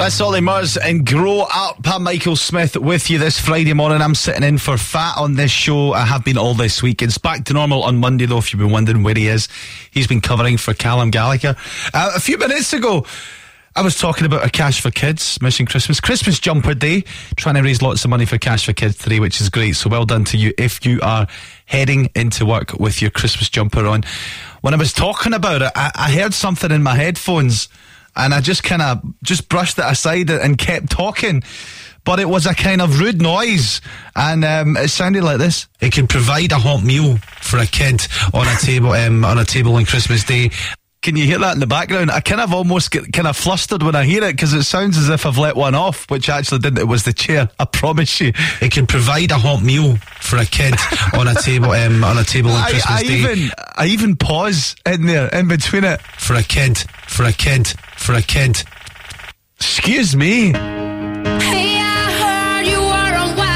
That's Ollie Murs and Grow Up. I'm Michael Smith with you this Friday morning. I'm sitting in for Fat on this show. I have been all this week. It's back to normal on Monday, though, if you've been wondering where he is. He's been covering for Callum Gallagher. A few minutes ago, I was talking about a Cash for Kids Mission Christmas Jumper Day, trying to raise lots of money for Cash for Kids today, which is great. So well done to you if you are heading into work with your Christmas jumper on. When I was talking about it, I heard something in my headphones, and I just brushed it aside and kept talking. But it was a kind of rude noise, and it sounded like this. It can provide a hot meal for a kid on a table on Christmas Day. Can you hear that in the background? I kind of almost get kind of flustered when I hear it, because it sounds as if I've let one off, which actually didn't. It was the chair, I promise you. It can provide a hot meal for a kid on a table on Christmas Day. I even pause in there, in between it. For a kid. Excuse me.